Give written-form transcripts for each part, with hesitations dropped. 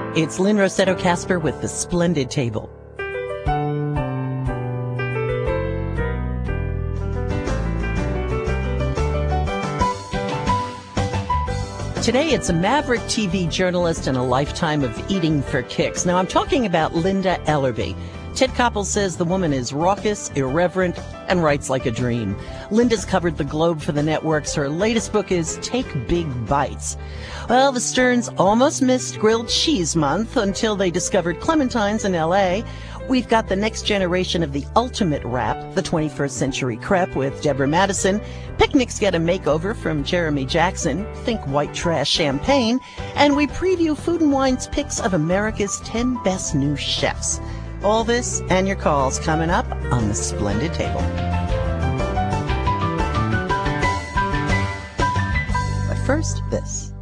It's Lynn Rossetto Kasper with The Splendid Table. Today, it's a maverick TV journalist and a lifetime of eating for kicks. Now, I'm talking about Linda Ellerbee. Ted Koppel says the woman is raucous, irreverent, and writes like a dream. Linda's covered the globe for the networks. Her latest book is Take Big Bites. Well, the Sterns almost missed Grilled Cheese Month until they discovered clementines in L.A. We've got the next generation of the ultimate wrap, the 21st Century Crepe with Deborah Madison. Picnics get a makeover from Jeremy Jackson. Think white trash champagne. And we preview Food and Wine's picks of America's 10 best new chefs. All this and your calls coming up on The Splendid Table. But first, this.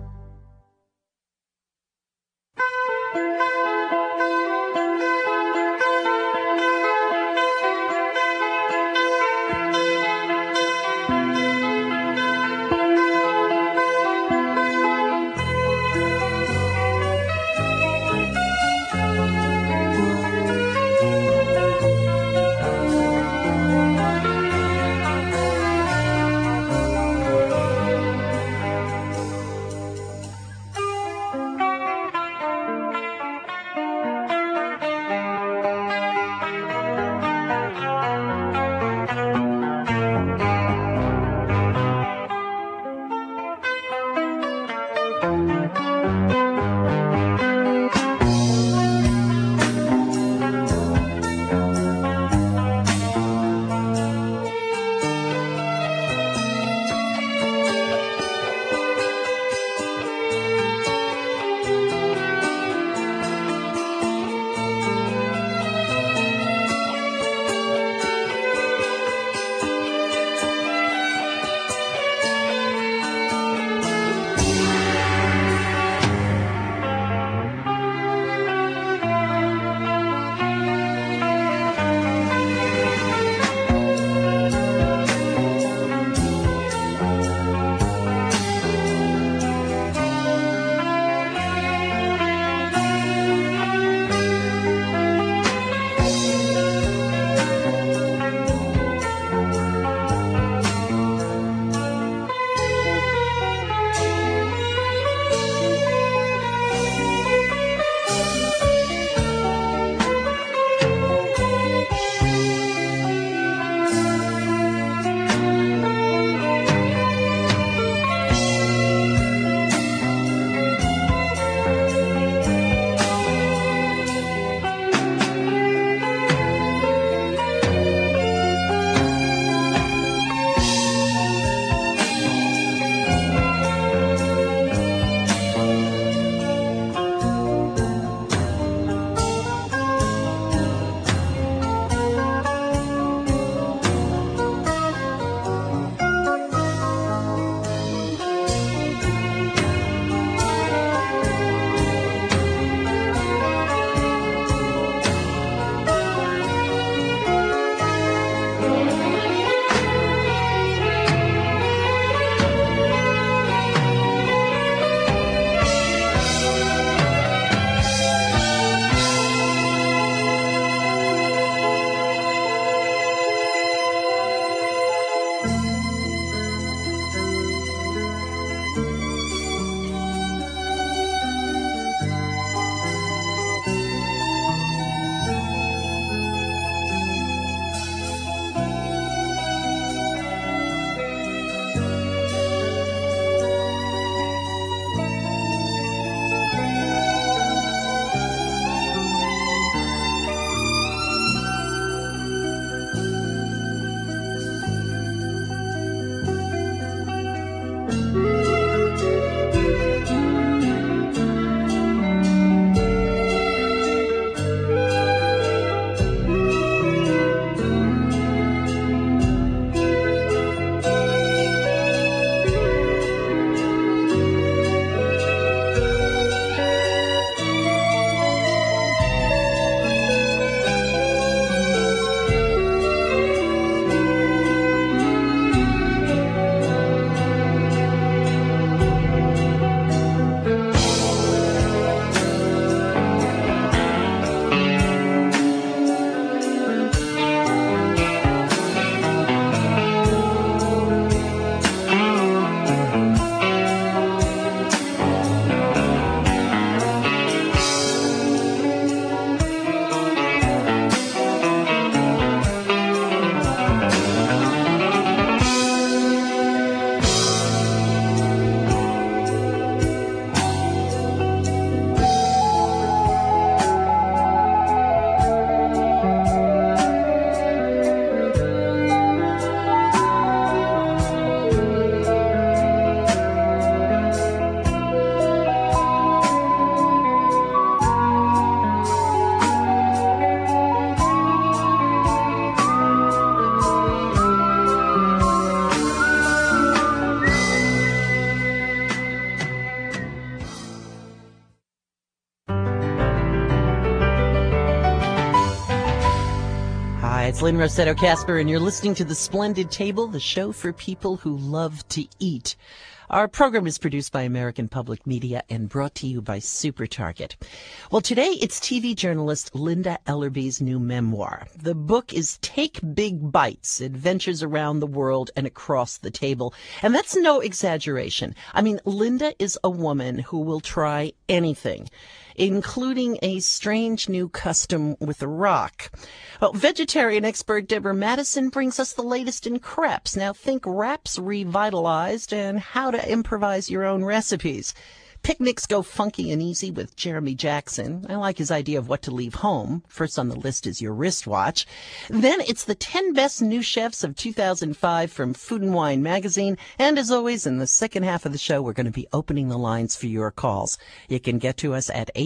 It's Lynn Rossetto Casper, and you're listening to The Splendid Table, the show for people who love to eat. Our program is produced by American Public Media and brought to you by Super Target. Well, today it's TV journalist Linda Ellerby's new memoir. The book is Take Big Bites, Adventures Around the World and Across the Table. And that's no exaggeration. I mean, Linda is a woman who will try anything, including a strange new custom with a rock. Well, vegetarian expert Deborah Madison brings us the latest in crepes. Now think wraps revitalized and how to improvise your own recipes. Picnics go funky and easy with Jeremy Jackson. I like his idea of what to leave home. First on the list is your wristwatch. Then it's the 10 best new chefs of 2005 from Food and Wine magazine. And as always, in the second half of the show, we're going to be opening the lines for your calls. You can get to us at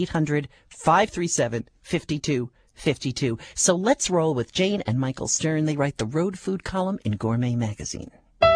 800-537-5252. So let's roll with Jane and Michael Stern. They write the road food column in Gourmet magazine.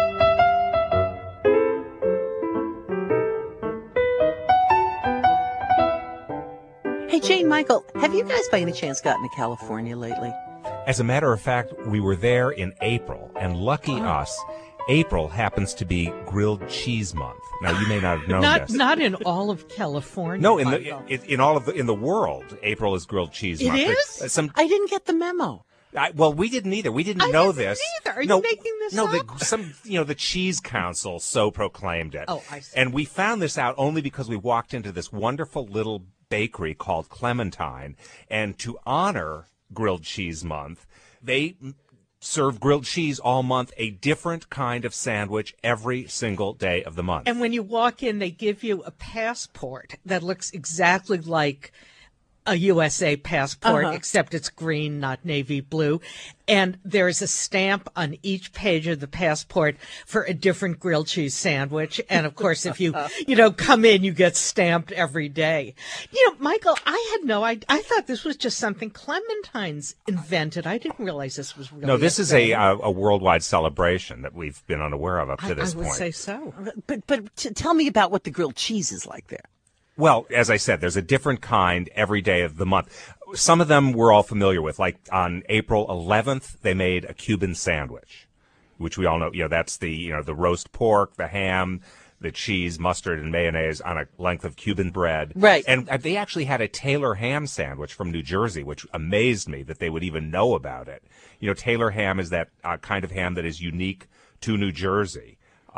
Hey, Jane, Michael, have you guys by any chance gotten to California lately? As a matter of fact, we were there in April, and lucky us, April happens to be grilled cheese month. Now, you may not have known this. Not in all of California. No, in the world, April is grilled cheese month. It is? I didn't get the memo. Well, we didn't either. We didn't know this. Either. Are you making this up? No, the Cheese Council so proclaimed it. Oh, I see. And we found this out only because we walked into this wonderful little bakery called Clementine, and to honor Grilled Cheese Month, they serve grilled cheese all month, a different kind of sandwich every single day of the month. And when you walk in, they give you a passport that looks exactly like a USA passport, except it's green, not navy blue. And there's a stamp on each page of the passport for a different grilled cheese sandwich. And of course, if you come in, you get stamped every day. Michael, I thought this was just something Clementine's invented. I didn't realize this was really. No, this is a worldwide celebration that we've been unaware of up to this point. I would say so. But tell me about what the grilled cheese is like there. Well, as I said, there's a different kind every day of the month. Some of them we're all familiar with. Like on April 11th, they made a Cuban sandwich, which we all know. That's the roast pork, the ham, the cheese, mustard, and mayonnaise on a length of Cuban bread. Right. And they actually had a Taylor ham sandwich from New Jersey, which amazed me that they would even know about it. Taylor ham is that kind of ham that is unique to New Jersey.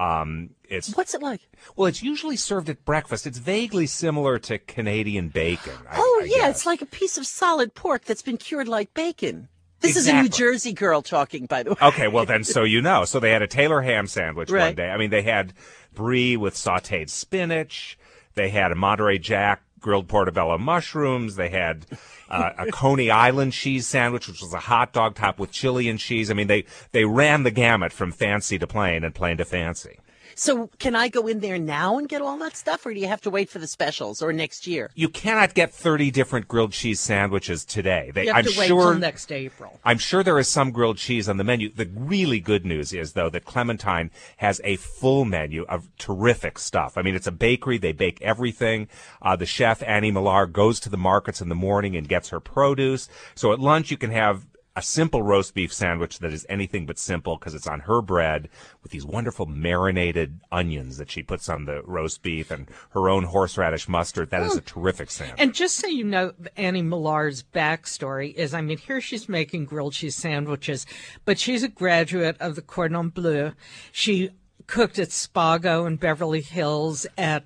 What's it like? Well, it's usually served at breakfast. It's vaguely similar to Canadian bacon. I guess. It's like a piece of solid pork that's been cured like bacon. This Exactly. is a New Jersey girl talking, by the way. Okay, well then, so you know. So they had a Taylor ham sandwich Right. one day. I mean, they had brie with sautéed spinach. They had a Monterey Jack grilled portobello mushrooms. They had a Coney Island cheese sandwich, which was a hot dog topped with chili and cheese. I mean, they ran the gamut from fancy to plain and plain to fancy. So can I go in there now and get all that stuff, or do you have to wait for the specials or next year? You cannot get 30 different grilled cheese sandwiches today. You have to wait till next April. I'm sure there is some grilled cheese on the menu. The really good news is, though, that Clementine has a full menu of terrific stuff. I mean, it's a bakery. They bake everything. The chef, Annie Millar, goes to the markets in the morning and gets her produce. So at lunch, you can have a simple roast beef sandwich that is anything but simple because it's on her bread with these wonderful marinated onions that she puts on the roast beef and her own horseradish mustard. That is a terrific sandwich. And just so you know, Annie Millar's backstory is, here she's making grilled cheese sandwiches, but she's a graduate of the Cordon Bleu. She cooked at Spago in Beverly Hills at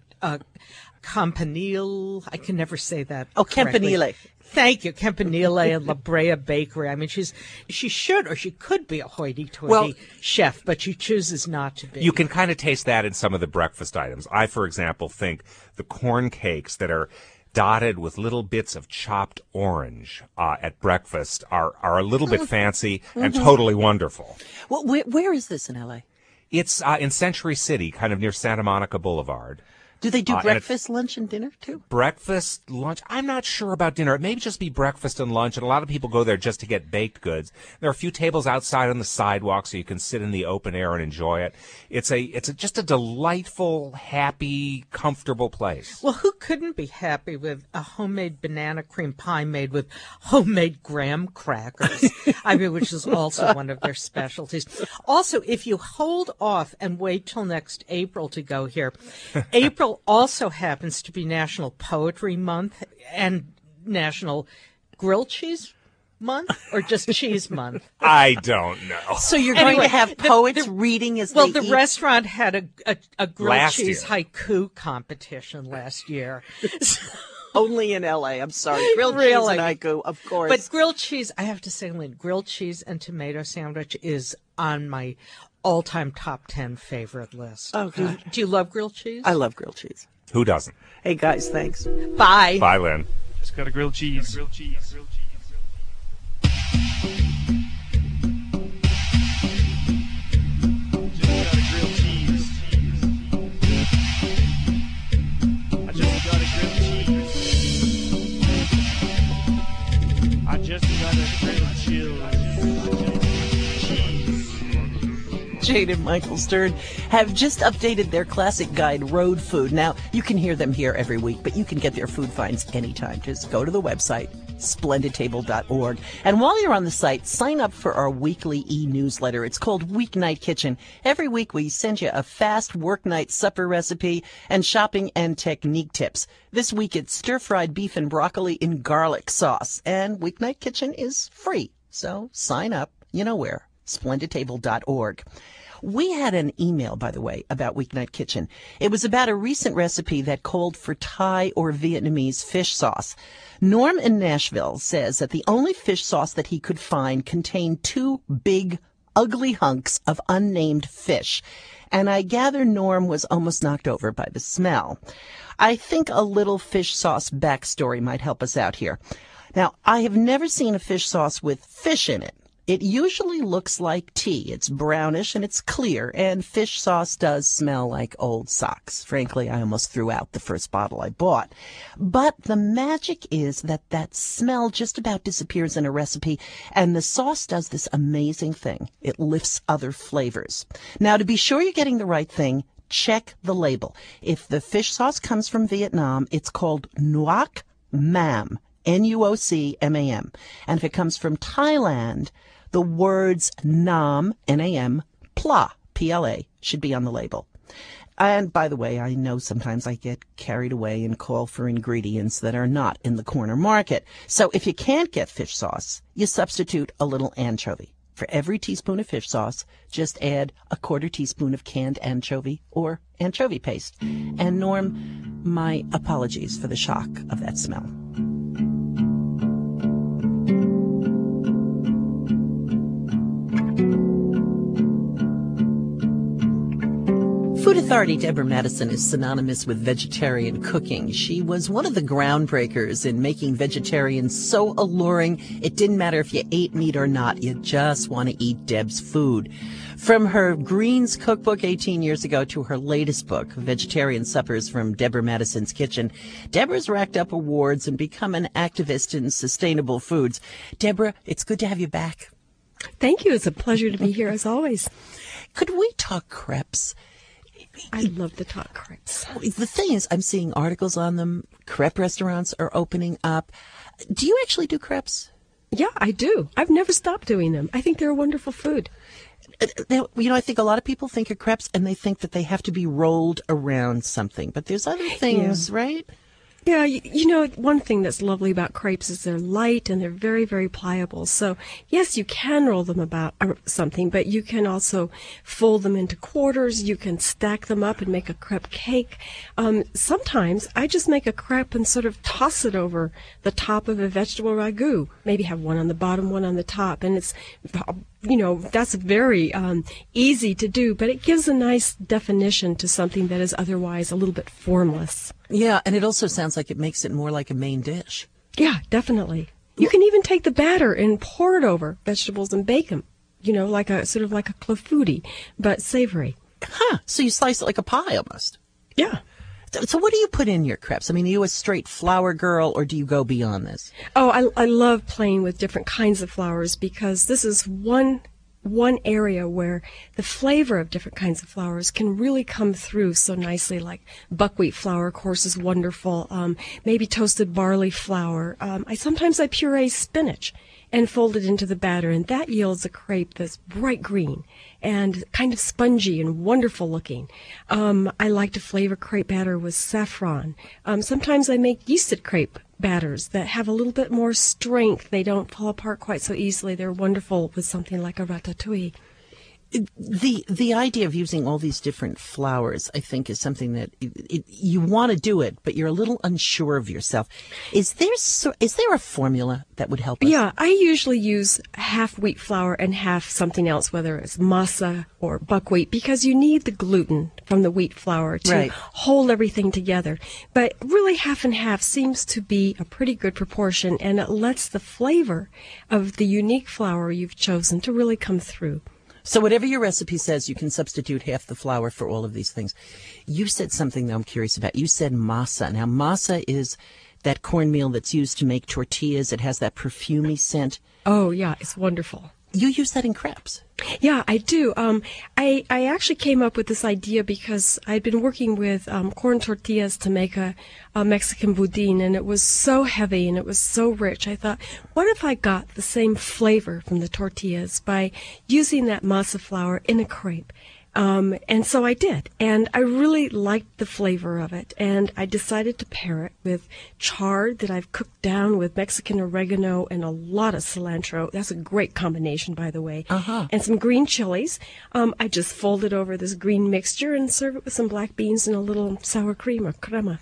Campanile. I can never say that. Oh, correctly. Campanile. Thank you, Campanile and La Brea Bakery. She should or she could be a hoity-toity chef, but she chooses not to be. You can kind of taste that in some of the breakfast items. I, for example, think the corn cakes that are dotted with little bits of chopped orange at breakfast are a little bit fancy and totally wonderful. Well, where is this in L.A.? It's in Century City, kind of near Santa Monica Boulevard. Do they do breakfast, lunch, and dinner, too? Breakfast, lunch. I'm not sure about dinner. It may just be breakfast and lunch, and a lot of people go there just to get baked goods. There are a few tables outside on the sidewalk so you can sit in the open air and enjoy it. It's just a delightful, happy, comfortable place. Well, who couldn't be happy with a homemade banana cream pie made with homemade graham crackers? I mean, which is also one of their specialties. Also, if you hold off and wait till next April to go here, April also happens to be National Poetry Month and National Grilled Cheese Month, or just Cheese Month? I don't know. So you're going to have poets reading as they eat? Well, the restaurant had a grilled Last cheese year. haiku competition last year. Only in L.A., I'm sorry. Grilled cheese Really? and haiku, of course. But grilled cheese, I have to say, Lynn, grilled cheese and tomato sandwich is on my all-time top 10 favorite list. Oh, God. Do you love grilled cheese? I love grilled cheese. Who doesn't? Hey, guys, thanks. Bye. Bye, Lynn. Just got a grilled cheese. Grilled cheese. Grilled cheese. Jade and Michael Stern have just updated their classic guide, Road Food. Now, you can hear them here every week, but you can get their food finds anytime. Just go to the website, splendidtable.org. And while you're on the site, sign up for our weekly e-newsletter. It's called Weeknight Kitchen. Every week we send you a fast work night supper recipe and shopping and technique tips. This week it's stir-fried beef and broccoli in garlic sauce. And Weeknight Kitchen is free. So sign up, you know where, splendidtable.org. We had an email, by the way, about Weeknight Kitchen. It was about a recent recipe that called for Thai or Vietnamese fish sauce. Norm in Nashville says that the only fish sauce that he could find contained 2 big, ugly hunks of unnamed fish. And I gather Norm was almost knocked over by the smell. I think a little fish sauce backstory might help us out here. Now, I have never seen a fish sauce with fish in it. It usually looks like tea. It's brownish and it's clear, and fish sauce does smell like old socks. Frankly, I almost threw out the first bottle I bought. But the magic is that smell just about disappears in a recipe, and the sauce does this amazing thing. It lifts other flavors. Now, to be sure you're getting the right thing, check the label. If the fish sauce comes from Vietnam, it's called Nuoc Mam, Nuocmam. And if it comes from Thailand, the words Nam, N-A-M, Pla, P-L-A, should be on the label. And by the way, I know sometimes I get carried away and call for ingredients that are not in the corner market. So if you can't get fish sauce, you substitute a little anchovy. For every teaspoon of fish sauce, just add a 1/4 teaspoon of canned anchovy or anchovy paste. And Norm, my apologies for the shock of that smell. Food Authority Deborah Madison is synonymous with vegetarian cooking. She was one of the groundbreakers in making vegetarian so alluring, it didn't matter if you ate meat or not, you just want to eat Deb's food. From her Greens cookbook 18 years ago to her latest book, Vegetarian Suppers from Deborah Madison's Kitchen, Deborah's racked up awards and become an activist in sustainable foods. Deborah, it's good to have you back. Thank you. It's a pleasure to be here as always. Could we talk crepes? I love to talk crepes. The thing is, I'm seeing articles on them. Crepe restaurants are opening up. Do you actually do crepes? Yeah, I do. I've never stopped doing them. I think they're a wonderful food. Now, I think a lot of people think of crepes and they think that they have to be rolled around something. But there's other things, right? Yeah, one thing that's lovely about crepes is they're light and they're very, very pliable. So, yes, you can roll them about something, but you can also fold them into quarters. You can stack them up and make a crepe cake. Sometimes I just make a crepe and sort of toss it over the top of a vegetable ragu. Maybe have one on the bottom, one on the top. And it's, that's very easy to do, but it gives a nice definition to something that is otherwise a little bit formless. Yeah, and it also sounds like it makes it more like a main dish. Yeah, definitely. You can even take the batter and pour it over vegetables and bake them, like a clafouti, but savory. Huh, so you slice it like a pie almost. Yeah. So what do you put in your crepes? I mean, are you a straight flour girl, or do you go beyond this? Oh, I love playing with different kinds of flours because this is one area where the flavor of different kinds of flours can really come through so nicely. Like buckwheat flour, of course, is wonderful. Maybe toasted barley flour. Sometimes I puree spinach and fold it into the batter, and that yields a crepe that's bright green and kind of spongy and wonderful looking. I like to flavor crepe batter with saffron. Sometimes I make yeasted crepe batters that have a little bit more strength. They don't fall apart quite so easily. They're wonderful with something like a ratatouille. The idea of using all these different flours, I think, is something that you want to do it, but you're a little unsure of yourself. Is there a formula that would help us? Yeah, I usually use half wheat flour and half something else, whether it's masa or buckwheat, because you need the gluten from the wheat flour to hold everything together. But really half and half seems to be a pretty good proportion, and it lets the flavor of the unique flour you've chosen to really come through. So whatever your recipe says, you can substitute half the flour for all of these things. You said something that I'm curious about. You said masa. Now, masa is that cornmeal that's used to make tortillas. It has that perfumey scent. Oh, yeah, it's wonderful. You use that in crepes. Yeah, I do. I actually came up with this idea because I'd been working with corn tortillas to make a Mexican boudin, and it was so heavy and it was so rich. I thought, what if I got the same flavor from the tortillas by using that masa flour in a crepe? And so I did, and I really liked the flavor of it, and I decided to pair it with chard that I've cooked down with Mexican oregano and a lot of cilantro. That's a great combination, by the way. And some green chilies. I just fold it over this green mixture and serve it with some black beans and a little sour cream or crema.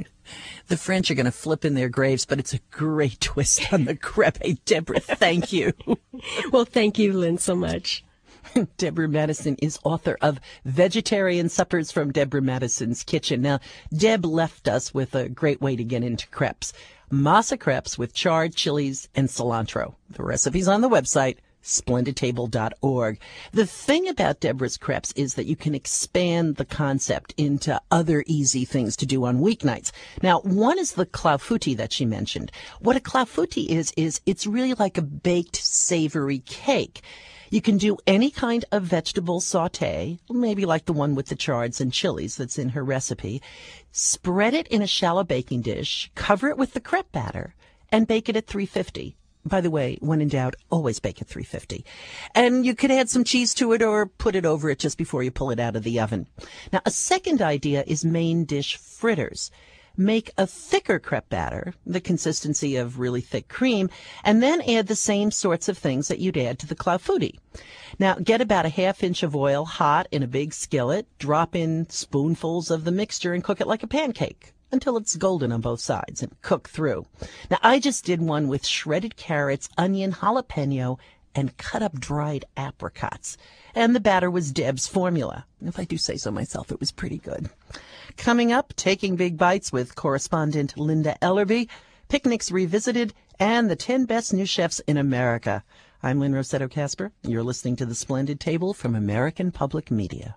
The French are going to flip in their graves, but it's a great twist on the crepe. Hey, Deborah, thank you. Well, thank you, Lynn, so much. Deborah Madison is author of Vegetarian Suppers from Deborah Madison's Kitchen. Now, Deb left us with a great way to get into crepes. Masa crepes with chard, chilies, and cilantro. The recipe's on the website, splendidtable.org. The thing about Deborah's crepes is that you can expand the concept into other easy things to do on weeknights. Now, one is the clafouti that she mentioned. What a clafouti is it's really like a baked savory cake. You can do any kind of vegetable sauté, maybe like the one with the chards and chilies that's in her recipe. Spread it in a shallow baking dish, cover it with the crepe batter, and bake it at 350. By the way, when in doubt, always bake at 350. And you could add some cheese to it or put it over it just before you pull it out of the oven. Now, a second idea is main dish fritters. Make a thicker crepe batter, the consistency of really thick cream, and then add the same sorts of things that you'd add to the clafouti. Now, get about a ½ inch of oil hot in a big skillet, drop in spoonfuls of the mixture, and cook it like a pancake until it's golden on both sides and cook through. Now, I just did one with shredded carrots, onion, jalapeno, and cut up dried apricots. And the batter was Deb's formula. If I do say so myself, it was pretty good. Coming up, Taking Big Bites with correspondent Linda Ellerby, Picnics Revisited, and the 10 Best New Chefs in America. I'm Lynn Rossetto Kasper. You're listening to The Splendid Table from American Public Media.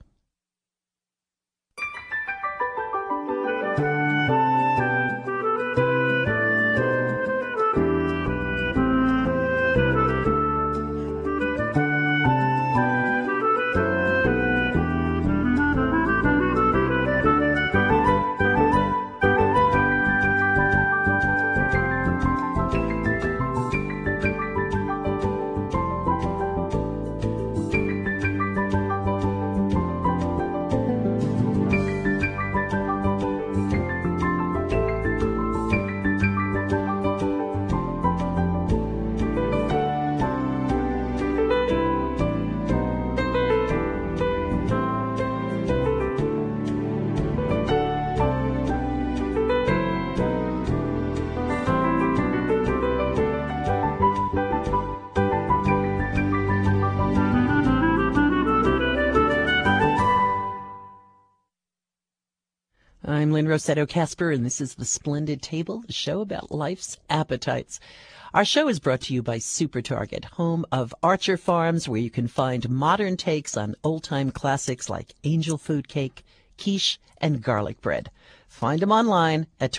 I'm Lynn Rossetto Kasper, and this is The Splendid Table, the show about life's appetites. Our show is brought to you by Super Target, home of Archer Farms, where you can find modern takes on old-time classics like angel food cake, quiche, and garlic bread. Find them online at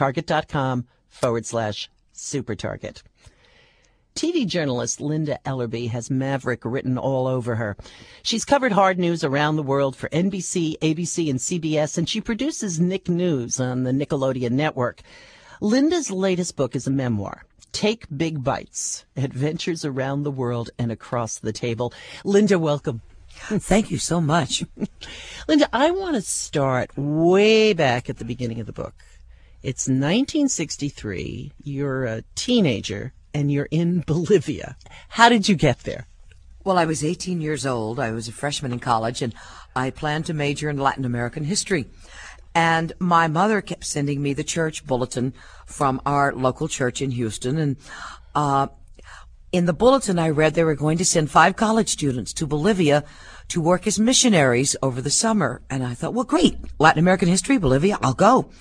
target.com/supertarget. TV journalist Linda Ellerbee has Maverick written all over her. She's covered hard news around the world for NBC, ABC, and CBS, and she produces Nick News on the Nickelodeon network. Linda's latest book is a memoir, Take Big Bites, Adventures Around the World and Across the Table. Linda, welcome. Thank you so much. Linda, I want to start way back at the beginning of the book. It's 1963. You're a teenager, and you're in Bolivia. How did you get there? Well, I was 18 years old. I was a freshman in college, and I planned to major in Latin American history. And my mother kept sending me the church bulletin from our local church in Houston. And in the bulletin, I read they were going to send 5 college students to Bolivia to work as missionaries over the summer. And I thought, well, great, Latin American history, Bolivia, I'll go.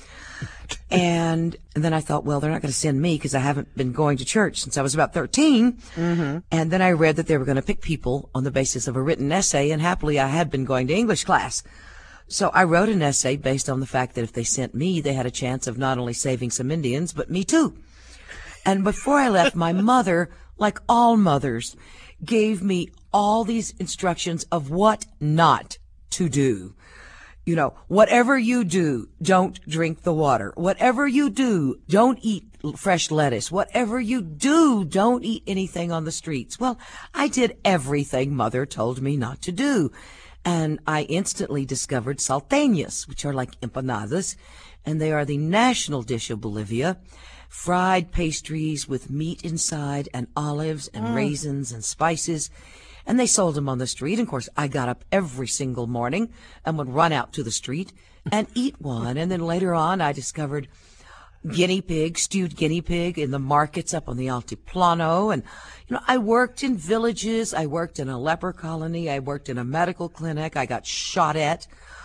And then I thought, well, they're not going to send me because I haven't been going to church since I was about 13. Mm-hmm. And then I read that they were going to pick people on the basis of a written essay, and happily I had been going to English class. So I wrote an essay based on the fact that if they sent me, they had a chance of not only saving some Indians, but me too. And before I left, my mother, like all mothers, gave me all these instructions of what not to do. You know, whatever you do, don't drink the water. Whatever you do, don't eat fresh lettuce. Whatever you do, don't eat anything on the streets. Well, I did everything Mother told me not to do. And I instantly discovered salteñas, which are like empanadas, and they are the national dish of Bolivia. Fried pastries with meat inside and olives and raisins and spices. And they sold them on the street. And of course, I got up every single morning and would run out to the street and eat one. And then later on, I discovered guinea pig, stewed guinea pig in the markets up on the Altiplano. And, you know, I worked in villages. I worked in a leper colony. I worked in a medical clinic. I got shot at.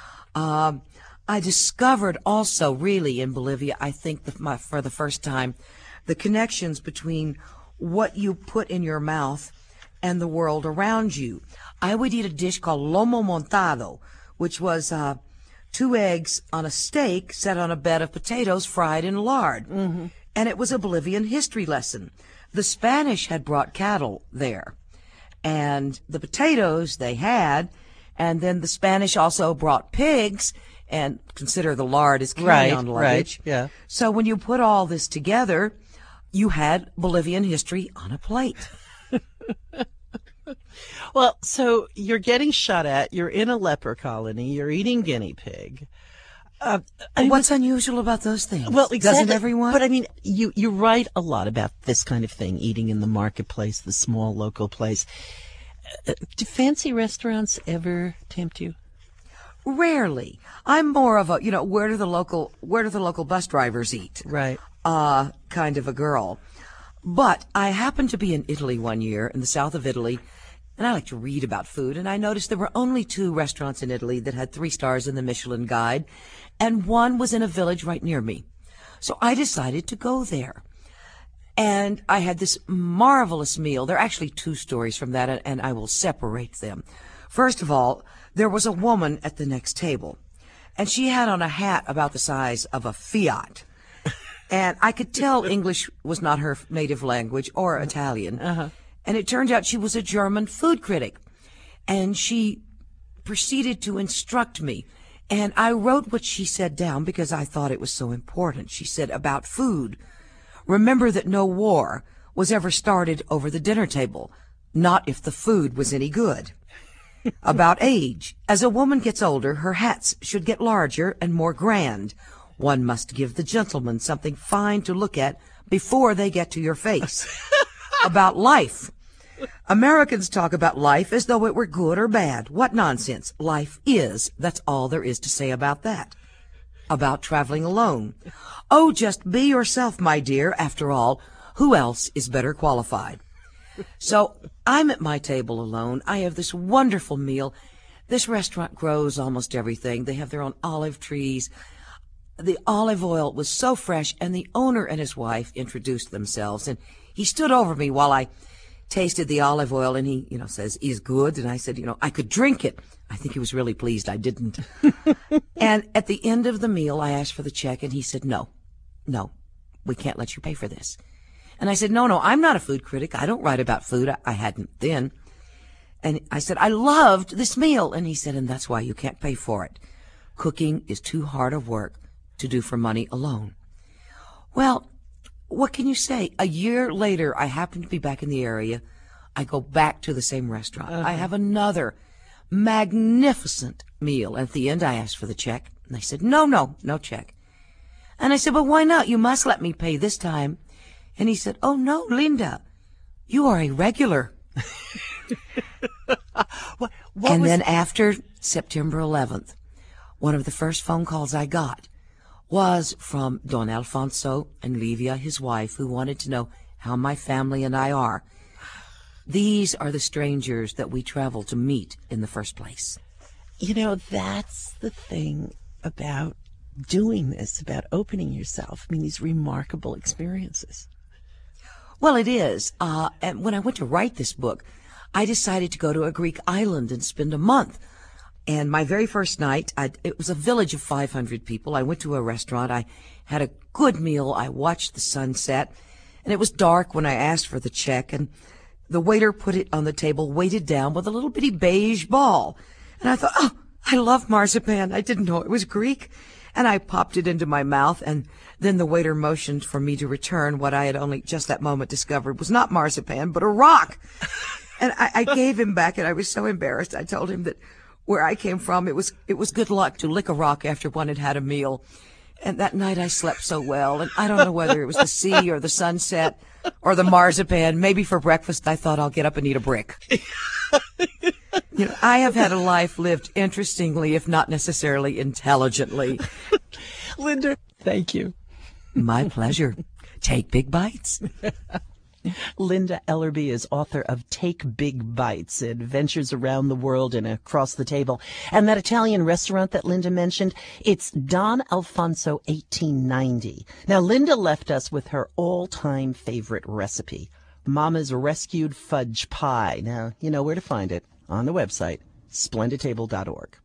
I discovered also really in Bolivia, I think for the first time, the connections between what you put in your mouth and the world around you. I would eat a dish called lomo montado, which was 2 eggs on a steak set on a bed of potatoes fried in lard. Mm-hmm. And it was a Bolivian history lesson. The Spanish had brought cattle there, and the potatoes they had, and then the Spanish also brought pigs, and consider the lard as carry-on luggage. Right, yeah. So when you put all this together, you had Bolivian history on a plate. Well, so you're getting shot at, you're in a leper colony, you're eating guinea pig. What's unusual about those things? Well, exactly. Doesn't everyone? But I mean, you write a lot about this kind of thing, eating in the marketplace, the small local place. Do fancy restaurants ever tempt you? Rarely. I'm more of a, where do the local bus drivers eat? Right. Kind of a girl. But I happened to be in Italy one year, in the south of Italy, and I like to read about food, and I noticed there were only 2 restaurants in Italy that had 3 stars in the Michelin Guide, and one was in a village right near me. So I decided to go there. And I had this marvelous meal. There are actually 2 stories from that, and I will separate them. First of all, there was a woman at the next table, and she had on a hat about the size of a Fiat. And I could tell English was not her native language or Italian. Uh-huh. And it turned out she was a German food critic. And she proceeded to instruct me. And I wrote what she said down because I thought it was so important. She said about food, remember that no war was ever started over the dinner table, not if the food was any good. About age, as a woman gets older, her hats should get larger and more grand. One must give the gentleman something fine to look at before they get to your face. About life. Americans talk about life as though it were good or bad. What nonsense. Life is. That's all there is to say about that. About traveling alone. Oh, just be yourself, my dear. After all, who else is better qualified? So I'm at my table alone. I have this wonderful meal. This restaurant grows almost everything. They have their own olive trees. The olive oil was so fresh, and the owner and his wife introduced themselves, and he stood over me while I tasted the olive oil, and he, says, is good. And I said, I could drink it. I think he was really pleased I didn't. And at the end of the meal, I asked for the check, and he said, no, we can't let you pay for this. And I said, no, I'm not a food critic. I don't write about food. I hadn't then. And I said, I loved this meal. And he said, and that's why you can't pay for it. Cooking is too hard of work to do for money alone. Well, what can you say? A year later, I happen to be back in the area. I go back to the same restaurant. I have another magnificent meal. At the end, I asked for the check. And they said, no check. And I said, but why not? You must let me pay this time. And he said, oh, no, Linda, you are a regular. And then after September 11th, one of the first phone calls I got was from Don Alfonso and Livia, his wife, who wanted to know how my family and I are. These are the strangers that we travel to meet in the first place. That's the thing about doing this, about opening yourself. I mean, these remarkable experiences. Well, it is. And when I went to write this book, I decided to go to a Greek island and spend a month. And my very first night, it was a village of 500 people. I went to a restaurant. I had a good meal. I watched the sunset. And it was dark when I asked for the check. And the waiter put it on the table, weighted down with a little bitty beige ball. And I thought, oh, I love marzipan. I didn't know it was Greek. And I popped it into my mouth. And then the waiter motioned for me to return what I had only just that moment discovered was not marzipan, but a rock. And I gave him back, and I was so embarrassed. I told him that where I came from, it was good luck to lick a rock after one had had a meal. And that night I slept so well, and I don't know whether it was the sea or the sunset or the marzipan. Maybe for breakfast I thought I'll get up and eat a brick. I have had a life lived interestingly, if not necessarily intelligently. Linda, thank you. My pleasure. Take big bites. Linda Ellerbee is author of Take Big Bites, Adventures Around the World and Across the Table. And that Italian restaurant that Linda mentioned, it's Don Alfonso 1890. Now, Linda left us with her all-time favorite recipe, Mama's Rescued Fudge Pie. Now, you know where to find it on the website, splendidtable.org.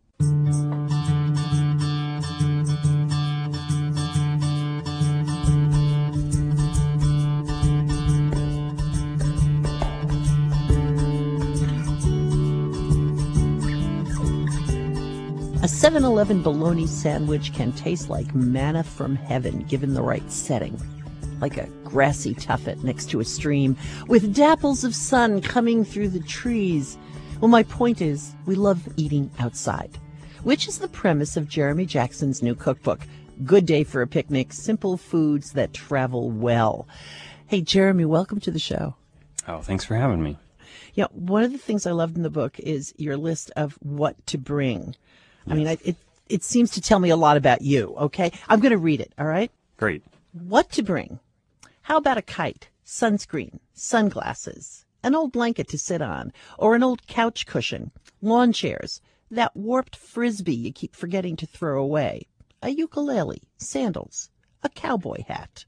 A 7-Eleven bologna sandwich can taste like manna from heaven, given the right setting. Like a grassy tuffet next to a stream, with dapples of sun coming through the trees. Well, my point is, we love eating outside, which is the premise of Jeremy Jackson's new cookbook, Good Day for a Picnic, Simple Foods That Travel Well. Hey, Jeremy, welcome to the show. Oh, thanks for having me. Yeah, one of the things I loved in the book is your list of what to bring. I mean, it seems to tell me a lot about you, okay? I'm going to read it, all right? Great. What to bring. How about a kite, sunscreen, sunglasses, an old blanket to sit on, or an old couch cushion, lawn chairs, that warped Frisbee you keep forgetting to throw away, a ukulele, sandals, a cowboy hat.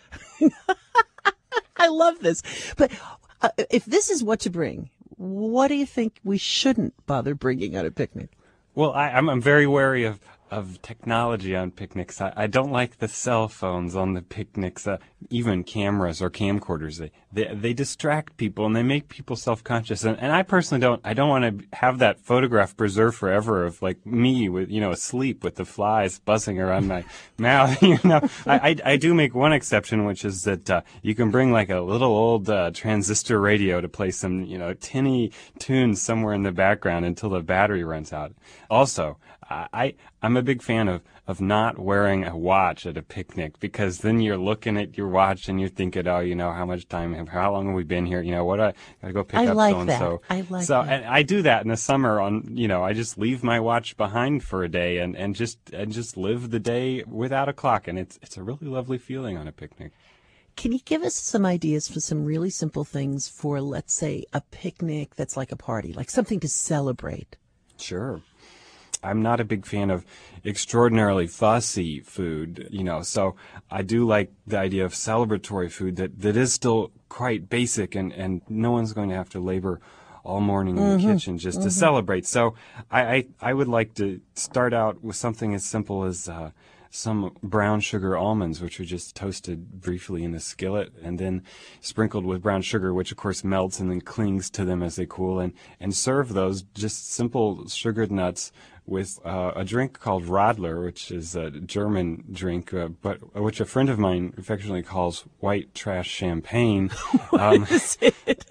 I love this. But if this is what to bring, what do you think we shouldn't bother bringing on a picnic? Well, I'm very wary of technology on picnics. I don't like the cell phones on the picnics, even cameras or camcorders. They distract people and they make people self-conscious. And I personally I don't want to have that photograph preserved forever of like me with, asleep with the flies buzzing around my mouth. I do make one exception, which is that you can bring like a little old transistor radio to play some, tinny tunes somewhere in the background until the battery runs out. Also, I'm a big fan of not wearing a watch at a picnic, because then you're looking at your watch and you're thinking, how much time, how long have we been here? I gotta go pick up so-and-so. I like that. And I do that in the summer I just leave my watch behind for a day and just live the day without a clock. And it's a really lovely feeling on a picnic. Can you give us some ideas for some really simple things for, let's say, a picnic that's like a party, like something to celebrate? Sure. I'm not a big fan of extraordinarily fussy food, so I do like the idea of celebratory food that is still quite basic and no one's going to have to labor all morning in the kitchen just to celebrate. So I would like to start out with something as simple as some brown sugar almonds, which are just toasted briefly in a skillet and then sprinkled with brown sugar, which of course melts and then clings to them as they cool, and serve those just simple sugared nuts with a drink called Radler, which is a German drink, but which a friend of mine affectionately calls white trash champagne. Is it?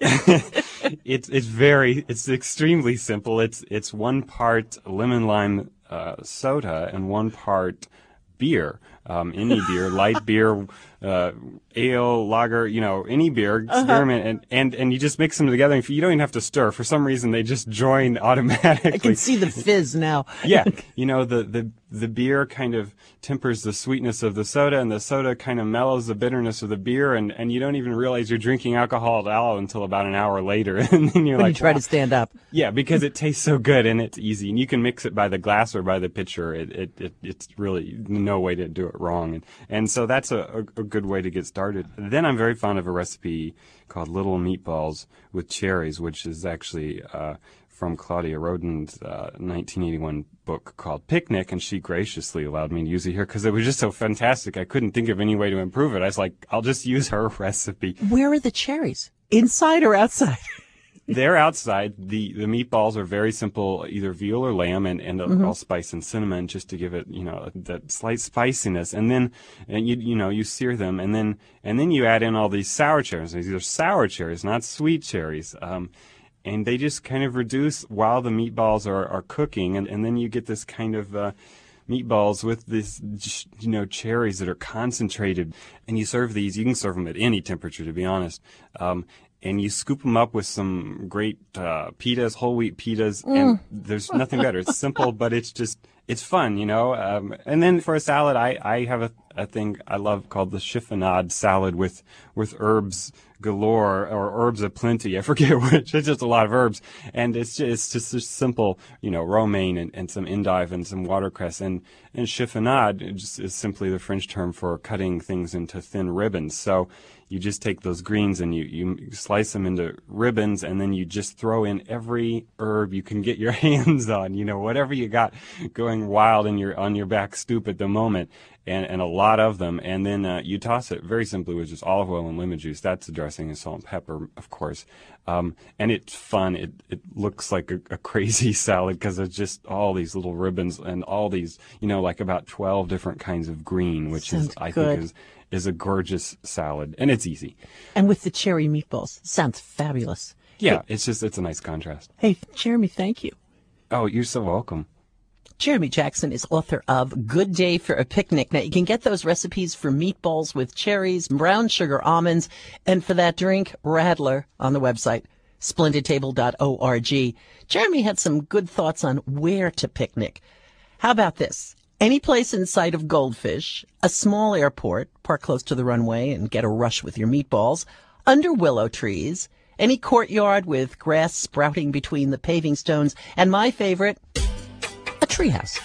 It's extremely simple. It's 1 part lemon lime soda and 1 part beer, any beer, light beer, ale, lager, any beer, experiment, and you just mix them together. And you don't even have to stir. For some reason, they just join automatically. I can see the fizz now. Yeah, the beer kind of tempers the sweetness of the soda, and the soda kind of mellows the bitterness of the beer, and you don't even realize you're drinking alcohol at all until about an hour later, and then you're when like, you try to stand up. Yeah, because it tastes so good and it's easy, and you can mix it by the glass or by the pitcher. It's really no way to do it wrong, and so that's a good way to get started. Then I'm very fond of a recipe called Little Meatballs with Cherries, which is actually from Claudia Roden's 1981 book called Picnic, and she graciously allowed me to use it here because it was just so fantastic. I couldn't think of any way to improve it. I was like, I'll just use her recipe. Where are the cherries? Inside or outside? They're outside. The meatballs are very simple, either veal or lamb, and allspice and cinnamon just to give it, that slight spiciness. And then, you sear them, and then you add in all these sour cherries. These are sour cherries, not sweet cherries. And they just kind of reduce while the meatballs are cooking, and then you get this kind of meatballs with this, cherries that are concentrated. And you serve these. You can serve them at any temperature, to be honest. And you scoop them up with some great pitas, whole wheat pitas, and there's nothing better. It's simple, but it's fun, And then for a salad, I have a thing I love called the chiffonade salad with herbs galore or herbs aplenty. I forget which. It's just a lot of herbs, and it's just a simple, romaine and some endive and some watercress, and chiffonade is simply the French term for cutting things into thin ribbons. So you just take those greens and you slice them into ribbons, and then you just throw in every herb you can get your hands on, whatever you got going wild on your back stoop at the moment, and a lot of them. And then you toss it very simply with just olive oil and lemon juice. That's the dressing, and salt and pepper, of course. And it's fun. It looks like a crazy salad because it's just all these little ribbons and all these, like about 12 different kinds of green, which I think is a gorgeous salad, and it's easy. And with the cherry meatballs, sounds fabulous. Yeah, hey, it's a nice contrast. Hey, Jeremy, thank you. Oh, you're so welcome. Jeremy Jackson is author of Good Day for a Picnic. Now, you can get those recipes for meatballs with cherries, brown sugar almonds, and for that drink, Radler, on the website, splendidtable.org. Jeremy had some good thoughts on where to picnic. How about this? Any place in sight of Goldfish, a small airport, park close to the runway and get a rush with your meatballs, under willow trees, any courtyard with grass sprouting between the paving stones, and my favorite, a treehouse.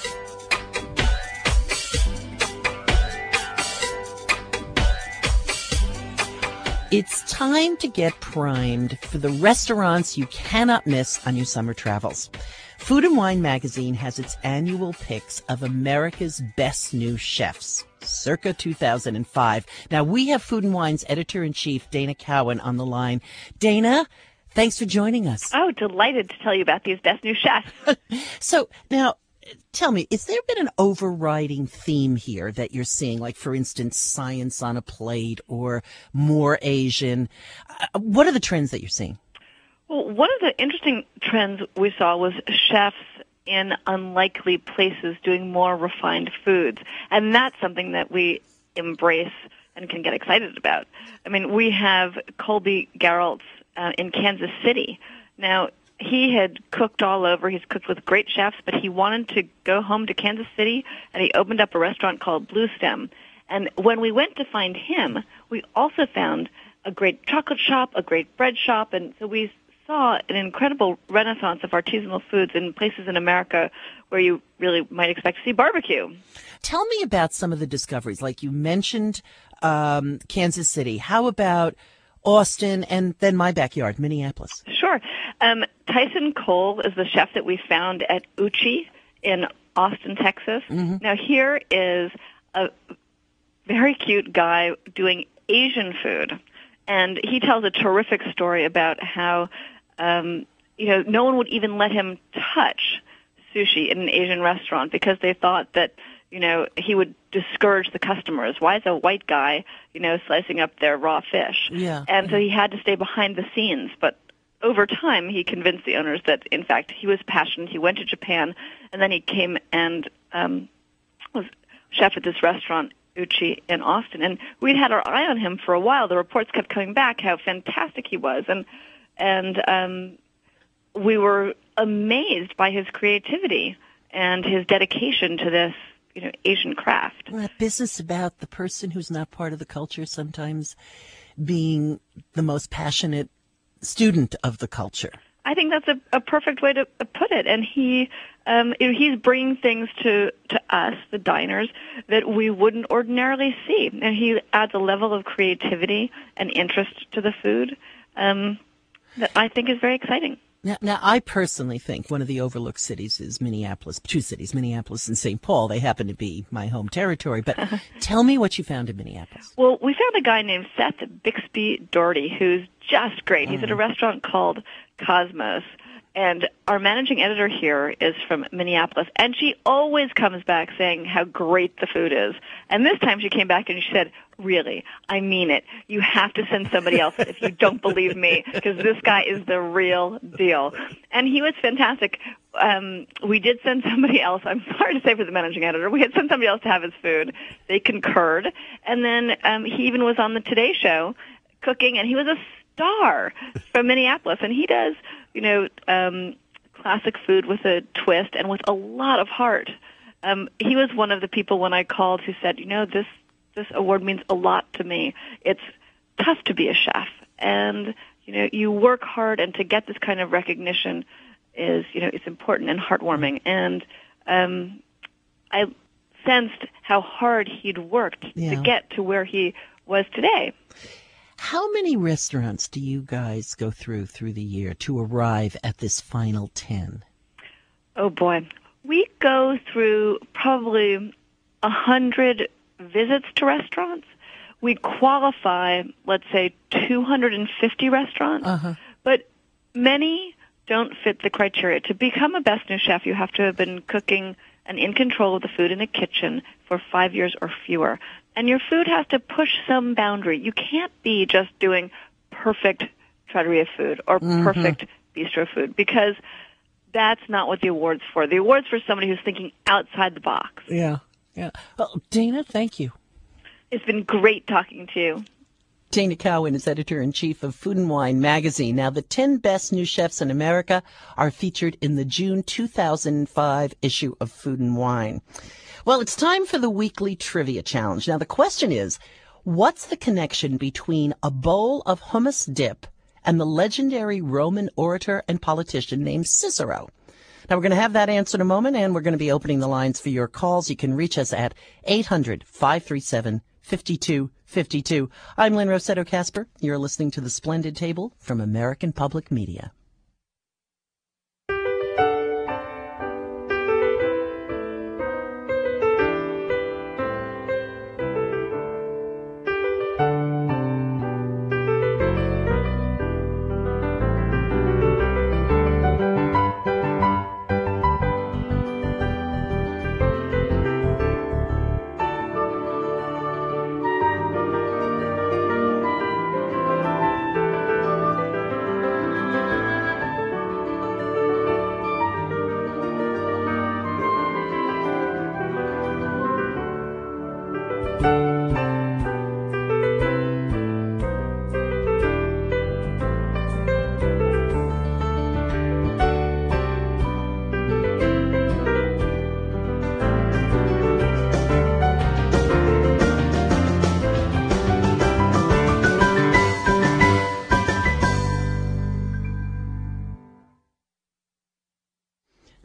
It's time to get primed for the restaurants you cannot miss on your summer travels. Food and Wine magazine has its annual picks of America's best new chefs, circa 2005. Now, we have Food and Wine's editor-in-chief, Dana Cowan, on the line. Dana, thanks for joining us. Oh, delighted to tell you about these best new chefs. So, now, tell me, has there been an overriding theme here that you're seeing? Like, for instance, science on a plate or more Asian? What are the trends that you're seeing? Well, one of the interesting trends we saw was chefs in unlikely places doing more refined foods. And that's something that we embrace and can get excited about. I mean, we have Colby Geraltz in Kansas City. Now, he had cooked all over. He's cooked with great chefs, but he wanted to go home to Kansas City, and he opened up a restaurant called Blue Stem. And when we went to find him, we also found a great chocolate shop, a great bread shop, and so we saw an incredible renaissance of artisanal foods in places in America where you really might expect to see barbecue. Tell me about some of the discoveries. Like you mentioned Kansas City. How about Austin and then my backyard, Minneapolis? Sure. Tyson Cole is the chef that we found at Uchi in Austin, Texas. Mm-hmm. Now, here is a very cute guy doing Asian food. And he tells a terrific story about how, no one would even let him touch sushi in an Asian restaurant because they thought that, he would discourage the customers. Why is a white guy, slicing up their raw fish? Yeah. And so he had to stay behind the scenes. But over time, he convinced the owners that, in fact, he was passionate. He went to Japan, and then he came and was chef at this restaurant, Uchi, in Austin. And we'd had our eye on him for a while. The reports kept coming back how fantastic he was. And we were amazed by his creativity and his dedication to this, Asian craft. Well, that business about the person who's not part of the culture sometimes being the most passionate student of the culture. I think that's a perfect way to put it. And he's bringing things to us, the diners, that we wouldn't ordinarily see. And he adds a level of creativity and interest to the food that I think is very exciting. Now, I personally think one of the overlooked cities is Minneapolis. Two cities, Minneapolis and St. Paul. They happen to be my home territory. But tell me what you found in Minneapolis. Well, we found a guy named Seth Bixby Doherty who's just great. He's at a restaurant called Cosmos. And our managing editor here is from Minneapolis, and she always comes back saying how great the food is. And this time she came back and she said, really, I mean it. You have to send somebody else if you don't believe me, because this guy is the real deal. And he was fantastic. We did send somebody else. I'm sorry to say for the managing editor. We had sent somebody else to have his food. They concurred. And then he even was on the Today Show cooking, and he was a star from Minneapolis. And he does classic food with a twist and with a lot of heart. He was one of the people when I called who said, this award means a lot to me. It's tough to be a chef, and you work hard, and to get this kind of recognition is it's important and heartwarming. And I sensed how hard he'd worked to get to where he was today. How many restaurants do you guys go through the year to arrive at this final 10? Oh, boy. We go through probably 100 visits to restaurants. We qualify, let's say, 250 restaurants, but many don't fit the criteria. To become a Best New Chef, you have to have been cooking and in control of the food in a kitchen for 5 years or fewer. And your food has to push some boundary. You can't be just doing perfect trattoria food or perfect bistro food, because that's not what the award's for. The award's for somebody who's thinking outside the box. Yeah. Well, Dana, thank you. It's been great talking to you. Dana Cowan is editor-in-chief of Food & Wine magazine. Now, the 10 best new chefs in America are featured in the June 2005 issue of Food & Wine. Well, it's time for the weekly trivia challenge. Now, the question is, what's the connection between a bowl of hummus dip and the legendary Roman orator and politician named Cicero? Now, we're going to have that answer in a moment, and we're going to be opening the lines for your calls. You can reach us at 800-537-5252. I'm Lynn Rossetto Kasper. You're listening to The Splendid Table from American Public Media.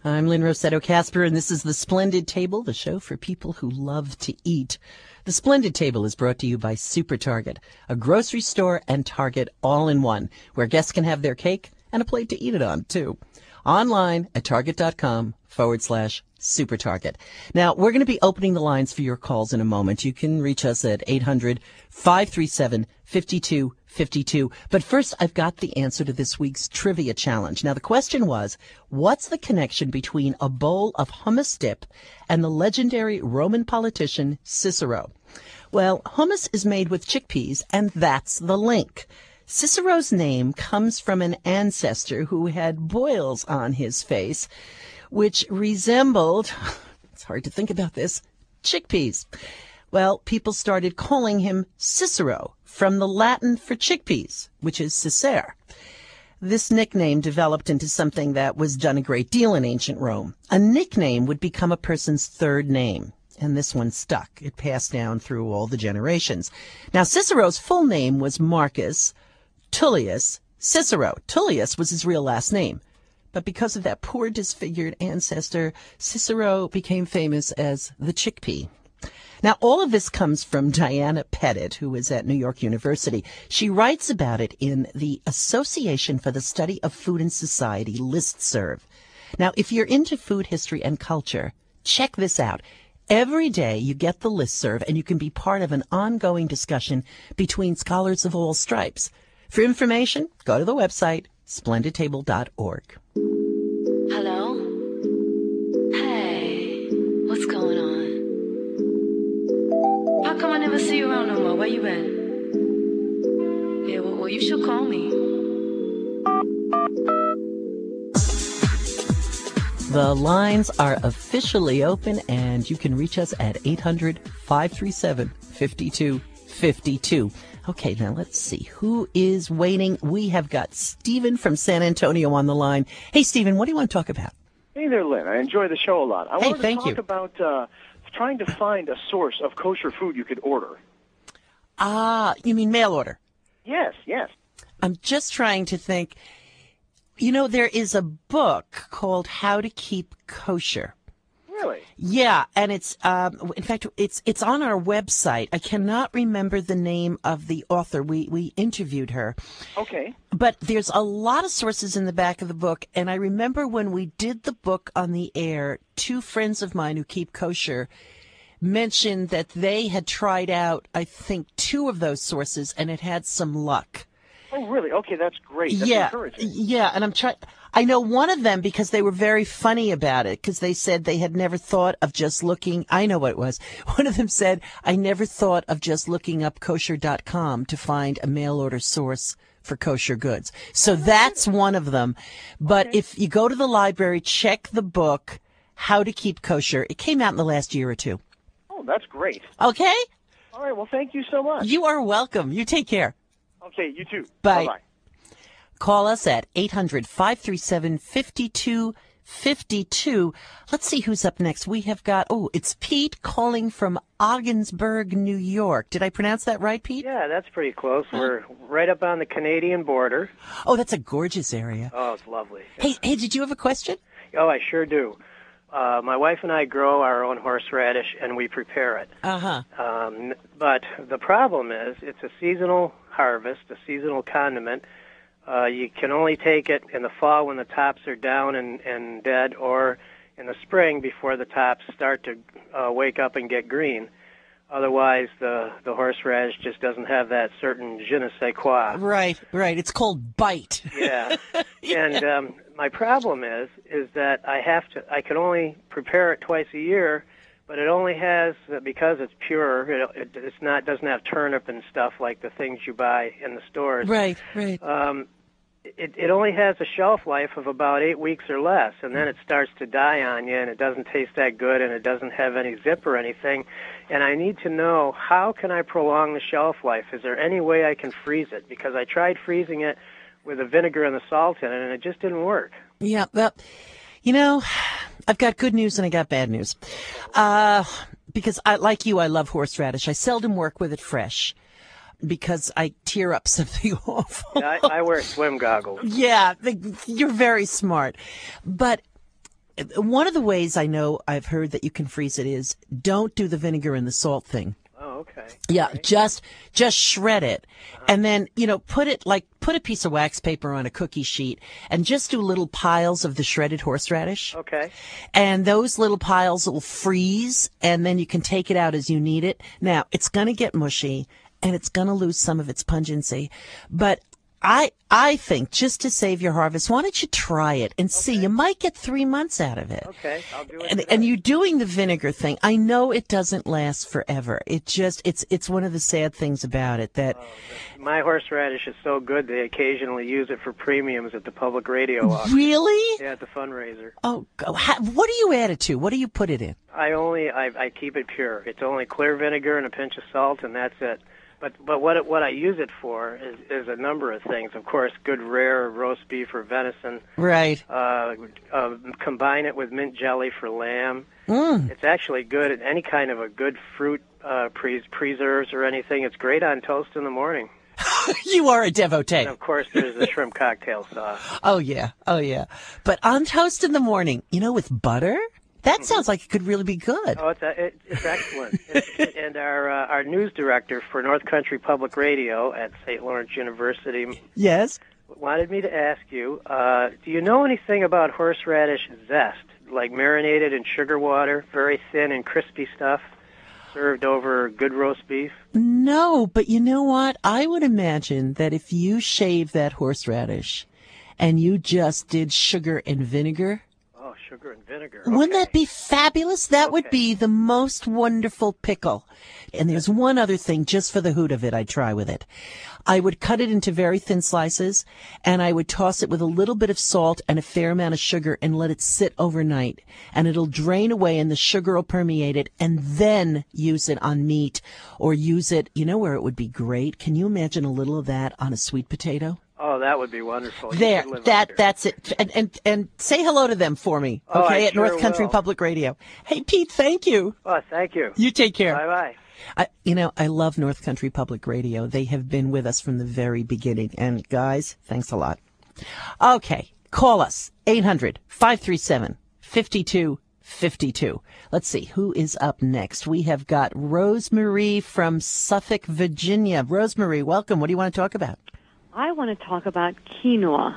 I'm Lynn Rossetto Casper, and this is The Splendid Table, the show for people who love to eat. The Splendid Table is brought to you by Super Target, a grocery store and Target all in one, where guests can have their cake and a plate to eat it on, too. Online at target.com/Super Target. Now, we're going to be opening the lines for your calls in a moment. You can reach us at 800-537-5252. But first, I've got the answer to this week's trivia challenge. Now, the question was, what's the connection between a bowl of hummus dip and the legendary Roman politician Cicero? Well, hummus is made with chickpeas, and that's the link. Cicero's name comes from an ancestor who had boils on his face, which resembled, it's hard to think about this, chickpeas. Well, people started calling him Cicero, from the Latin for chickpeas, which is Cicere. This nickname developed into something that was done a great deal in ancient Rome. A nickname would become a person's third name, and this one stuck. It passed down through all the generations. Now, Cicero's full name was Marcus Tullius Cicero. Tullius was his real last name. But because of that poor disfigured ancestor, Cicero became famous as the chickpea. Now, all of this comes from Diana Pettit, who is at New York University. She writes about it in the Association for the Study of Food and Society listserv. Now, if you're into food history and culture, check this out. Every day you get the listserv, and you can be part of an ongoing discussion between scholars of all stripes. For information, go to the website, splendidtable.org. Hello? Hey, what's going on? How come I never see you around no more? Where you been? Yeah, well, you should call me. The lines are officially open, and you can reach us at 800-537-5252. Okay, now let's see. Who is waiting? We have got Stephen from San Antonio on the line. Hey, Stephen, what do you want to talk about? Hey there, Lynn. I enjoy the show a lot. I wanted thank to you. talk about trying to find a source of kosher food you could order. Ah, you mean mail order? Yes, yes. I'm just trying to think. You know, there is a book called How to Keep Kosher. Really? Yeah, and it's in fact it's on our website. I cannot remember the name of the author. We interviewed her. Okay. But there's a lot of sources in the back of the book, and I remember when we did the book on the air, two friends of mine who keep kosher mentioned that they had tried out, I think, two of those sources, and it had some luck. Oh, really? Okay, that's great. That's encouraging. Yeah, and I know one of them because they were very funny about it, because they said they had never thought of just looking. I know what it was. One of them said, I never thought of just looking up kosher.com to find a mail order source for kosher goods. So that's one of them. But if you go to the library, check the book, How to Keep Kosher. It came out in the last year or two. Oh, that's great. Okay? All right, well, thank you so much. You are welcome. You take care. Okay, you too. Bye. Bye-bye. Call us at 800-537-5252. Let's see who's up next. We have got, it's Pete calling from Ogdensburg, New York. Did I pronounce that right, Pete? Yeah, that's pretty close. We're right up on the Canadian border. Oh, that's a gorgeous area. Oh, it's lovely. Hey, did you have a question? Oh, I sure do. My wife and I grow our own horseradish, and we prepare it. Uh-huh. But the problem is it's a seasonal harvest, a seasonal condiment. You can only take it in the fall when the tops are down and dead, or in the spring before the tops start to wake up and get green. Otherwise, the horseradish just doesn't have that certain je ne sais quoi. Right. It's called bite. Yeah. And my problem is that I can only prepare it twice a year, but it only has, because it's pure, it doesn't have turnip and stuff like the things you buy in the stores. Right. It only has a shelf life of about 8 weeks or less, and then it starts to die on you, and it doesn't taste that good, and it doesn't have any zip or anything. And I need to know, how can I prolong the shelf life? Is there any way I can freeze it? Because I tried freezing it with the vinegar and the salt in it, and it just didn't work. Yeah, well, I've got good news and I got bad news. Because like you, I love horseradish. I seldom work with it fresh, because I tear up something awful. Yeah, I wear swim goggles. Yeah, you're very smart. But one of the ways I know I've heard that you can freeze it is don't do the vinegar and the salt thing. Oh, okay. Yeah, Right. just shred it. And then, put a piece of wax paper on a cookie sheet and just do little piles of the shredded horseradish. Okay. And those little piles will freeze, and then you can take it out as you need it. Now, it's going to get mushy, and it's going to lose some of its pungency. But I think, just to save your harvest, why don't you try it and see? You might get 3 months out of it. Okay, I'll do it. And you doing the vinegar thing, I know it doesn't last forever. It's one of the sad things about it that... My horseradish is so good, they occasionally use it for premiums at the public radio auction. Really? Yeah, at the fundraiser. Oh, what do you add it to? What do you put it in? I keep it pure. It's only clear vinegar and a pinch of salt, and that's it. But what I use it for is a number of things. Of course, good rare roast beef or venison. Right. Combine it with mint jelly for lamb. Mm. It's actually good at any kind of a good fruit preserves or anything. It's great on toast in the morning. You are a devotee. And of course, there's the shrimp cocktail sauce. Oh yeah. But on toast in the morning, with butter. That sounds like it could really be good. Oh, it's excellent. And our news director for North Country Public Radio at St. Lawrence University, yes, wanted me to ask you, do you know anything about horseradish zest, like marinated in sugar water, very thin and crispy stuff, served over good roast beef? No, but you know what? I would imagine that if you shave that horseradish and you just did sugar and vinegar... Sugar and vinegar. Wouldn't that be fabulous? That would be the most wonderful pickle. And there's one other thing, just for the hoot of it, I'd try with it. I would cut it into very thin slices, and I would toss it with a little bit of salt and a fair amount of sugar and let it sit overnight. And it'll drain away, and the sugar will permeate it, and then use it on meat, or use it, where it would be great? Can you imagine a little of that on a sweet potato? Oh, that would be wonderful. That's it. And say hello to them for me, okay, at North Country Public Radio. Hey, Pete, thank you. Oh, thank you. You take care. Bye-bye. I love North Country Public Radio. They have been with us from the very beginning. And, guys, thanks a lot. Okay, call us, 800-537-5252. Let's see, who is up next? We have got Rosemary from Suffolk, Virginia. Rosemary, welcome. What do you want to talk about? I want to talk about quinoa.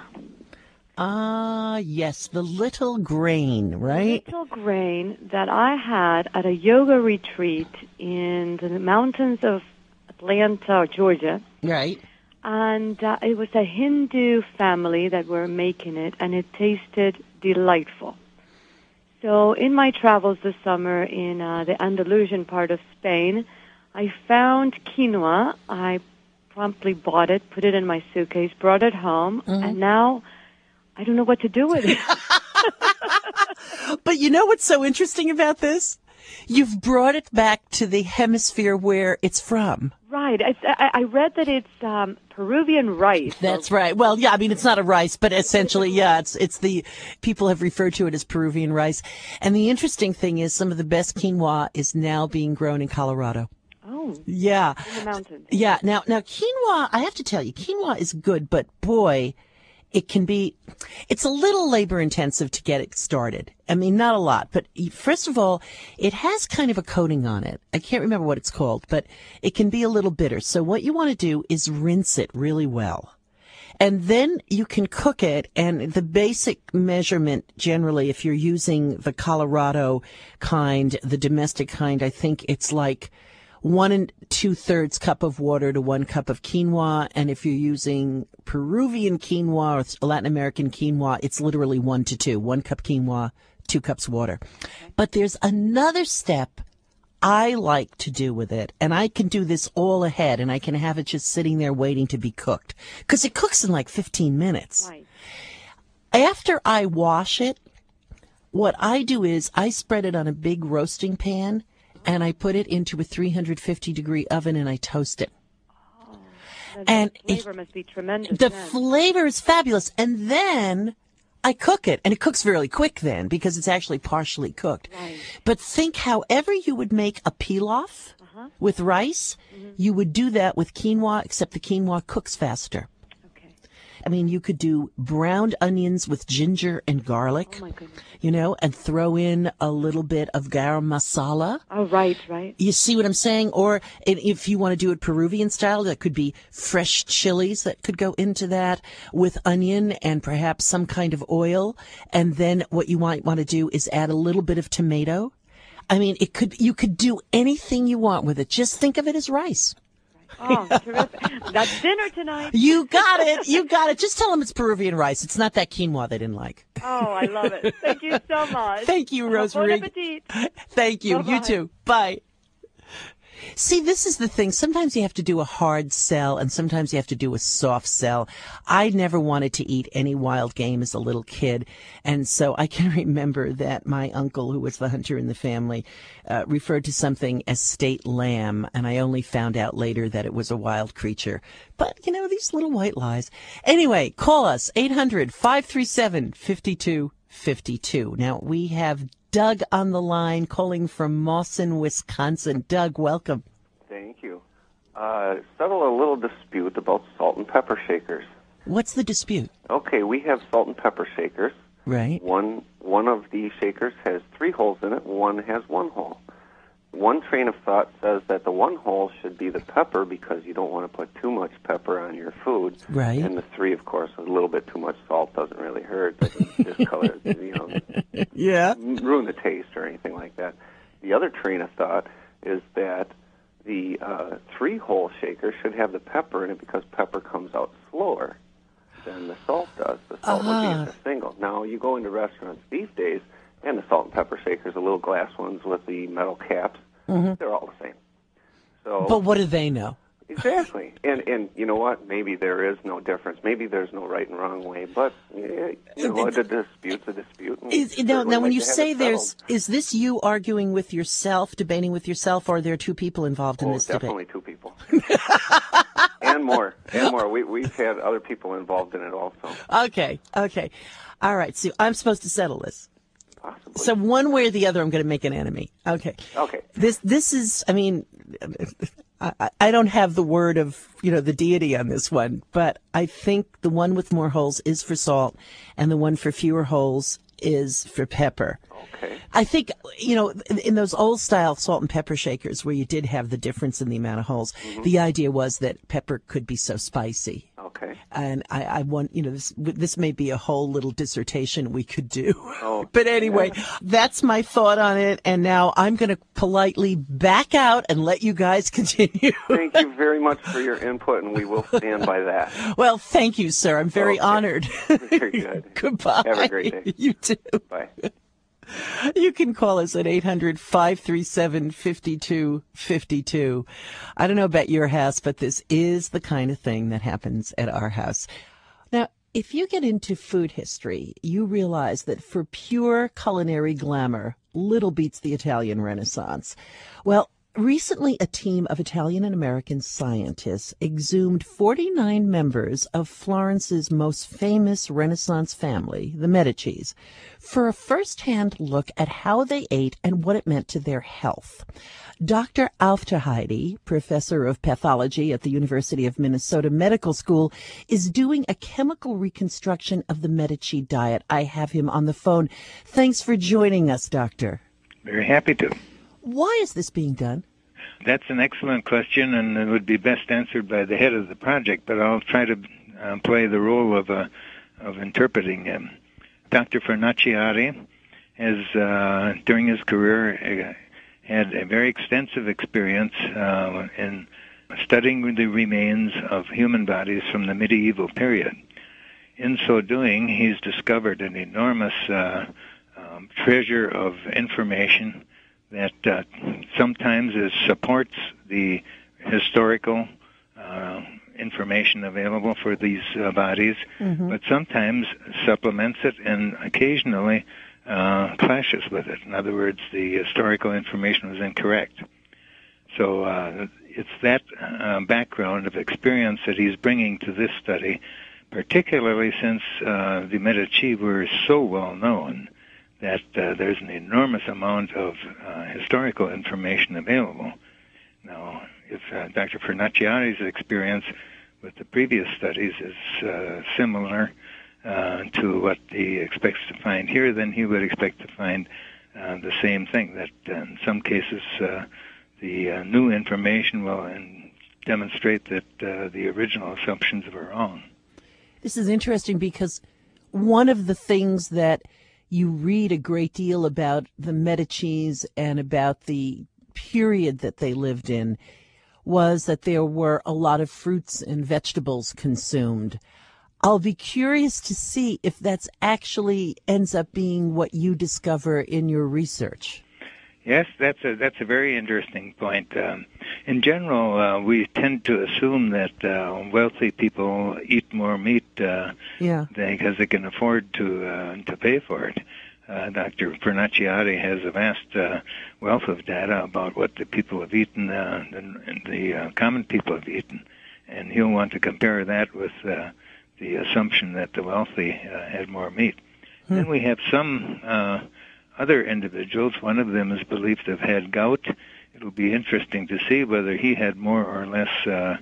Ah, yes, the little grain, right? Little grain that I had at a yoga retreat in the mountains of Atlanta, Georgia. Right. And it was a Hindu family that were making it, and it tasted delightful. So in my travels this summer in the Andalusian part of Spain, I found quinoa. I promptly bought it, put it in my suitcase, brought it home, and now I don't know what to do with it. But you know what's so interesting about this? You've brought it back to the hemisphere where it's from. Right. I read that it's Peruvian rice. That's right. Well, yeah, I mean, it's not a rice, but essentially, yeah, it's the, people have referred to it as Peruvian rice. And the interesting thing is some of the best quinoa is now being grown in Colorado. Oh. Yeah. In the mountains. Yeah. Now quinoa, I have to tell you, quinoa is good, but boy, it's a little labor intensive to get it started. I mean, not a lot, but first of all, it has kind of a coating on it. I can't remember what it's called, but it can be a little bitter. So what you want to do is rinse it really well. And then you can cook it, and the basic measurement generally, if you're using the Colorado kind, the domestic kind, I think it's like 1 2/3 cup of water to 1 cup of quinoa. And if you're using Peruvian quinoa or Latin American quinoa, it's literally 1 to 2. 1 cup quinoa, 2 cups water. But there's another step I like to do with it, and I can do this all ahead, and I can have it just sitting there waiting to be cooked, because it cooks in like 15 minutes. Right. After I wash it, what I do is I spread it on a big roasting pan, and I put it into a 350-degree oven, and I toast it. Oh, and the flavor must be tremendous. The then. flavor is fabulous, and then I cook it, and it cooks really quick then because it's actually partially cooked. Right. But think however you would make a pilaf with rice, you would do that with quinoa, except the quinoa cooks faster. Okay. I mean, you could do browned onions with ginger and garlic, Oh, my goodness. and throw in a little bit of garam masala. Oh, right. You see what I'm saying? Or if you want to do it Peruvian style, that could be fresh chilies that could go into that with onion and perhaps some kind of oil. And then what you might want to do is add a little bit of tomato. I mean, you could do anything you want with it. Just think of it as rice. Oh, terrific. That's dinner tonight. You got it. You got it. Just tell them it's Peruvian rice. It's not that quinoa they didn't like. Oh, I love it. Thank you so much. Thank you, Rosemary. Bon appetit. Thank you. Bye-bye. You too. Bye. See, this is the thing. Sometimes you have to do a hard sell and sometimes you have to do a soft sell. I never wanted to eat any wild game as a little kid. And so I can remember that my uncle, who was the hunter in the family, referred to something as state lamb. And I only found out later that it was a wild creature. But, these little white lies. Anyway, call us 800-537-5252. Now, we have Doug on the line calling from Mawson, Wisconsin. Doug, welcome. Thank you. Settle a little dispute about salt and pepper shakers. What's the dispute? Okay, we have salt and pepper shakers. Right. One of the shakers has 3 holes in it, one has 1 hole. One train of thought says that the 1 hole should be the pepper because you don't want to put too much pepper on your food. Right. And the 3, of course, a little bit too much salt doesn't really hurt. Doesn't discolor, yeah. ruin the taste or anything like that. The other train of thought is that the 3-hole shaker should have the pepper in it because pepper comes out slower than the salt does. The salt would be in the single. Now, you go into restaurants these days, and the salt and pepper shakers, the little glass ones with the metal caps, they're all the same. So, but what do they know? Exactly. And you know what? Maybe there is no difference. Maybe there's no right and wrong way. But a dispute's a dispute. Now, when you say is this you arguing with yourself, debating with yourself, or are there 2 people involved in this debate? Definitely 2 people. And more. We've had other people involved in it also. Okay. All right. So I'm supposed to settle this. Possibly. So one way or the other, I'm going to make an enemy. Okay. This is, I mean, I don't have the word of, the deity on this one, but I think the one with more holes is for salt and the one for fewer holes is for pepper. Okay. I think, in those old style salt and pepper shakers where you did have the difference in the amount of holes, the idea was that pepper could be so spicy. Okay. And I want, this may be a whole little dissertation we could do. Oh, but anyway, that's my thought on it. And now I'm going to politely back out and let you guys continue. Thank you very much for your input, and we will stand by that. Well, thank you, sir. I'm very honored. Very good. Goodbye. Have a great day. You too. Bye. You can call us at 800-537-5252. I don't know about your house, but this is the kind of thing that happens at our house. Now, if you get into food history, you realize that for pure culinary glamour, little beats the Italian Renaissance. Well, recently, a team of Italian and American scientists exhumed 49 members of Florence's most famous Renaissance family, the Medicis, for a first-hand look at how they ate and what it meant to their health. Dr. Aufderheide, professor of pathology at the University of Minnesota Medical School, is doing a chemical reconstruction of the Medici diet. I have him on the phone. Thanks for joining us, Doctor. Very happy to. Why is this being done? That's an excellent question, and it would be best answered by the head of the project, but I'll try to play the role of interpreting him. Dr. Vernacciari has, during his career, had a very extensive experience in studying the remains of human bodies from the medieval period. In so doing, he's discovered an enormous treasure of information that sometimes supports the historical information available for these bodies, but sometimes supplements it and occasionally clashes with it. In other words, the historical information was incorrect. So it's that background of experience that he's bringing to this study, particularly since the Medici were so well known that there's an enormous amount of historical information available. Now, if Dr. Vernacciari's experience with the previous studies is similar to what he expects to find here, then he would expect to find the same thing, that in some cases the new information will demonstrate that the original assumptions were wrong. This is interesting because one of the things that you read a great deal about the Medicis and about the period that they lived in was that there were a lot of fruits and vegetables consumed. I'll be curious to see if that's actually ends up being what you discover in your research. Yes, that's a very interesting point. In general, we tend to assume that wealthy people eat more meat because they can afford to pay for it. Dr. Vernacciati has a vast wealth of data about what the people have eaten and the common people have eaten, and he'll want to compare that with the assumption that the wealthy had more meat. Then we have some other individuals. One of them is believed to have had gout. It'll be interesting to see whether he had more or less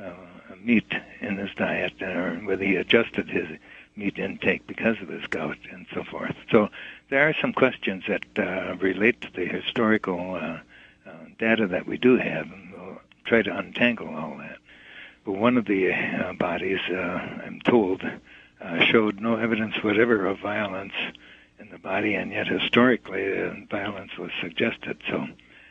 meat in his diet, or whether he adjusted his meat intake because of his gout and so forth. So there are some questions that relate to the historical data that we do have, and we'll try to untangle all that. But one of the bodies, I'm told, showed no evidence whatever of violence in the body, and yet historically violence was suggested. So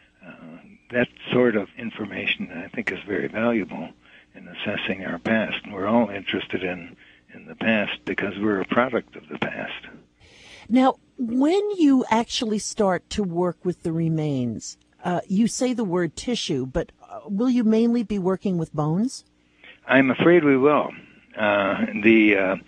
that sort of information, I think, is very valuable in assessing our past. And we're all interested in the past because we're a product of the past. Now, when you actually start to work with the remains, you say the word tissue, but will you mainly be working with bones? I'm afraid we will. The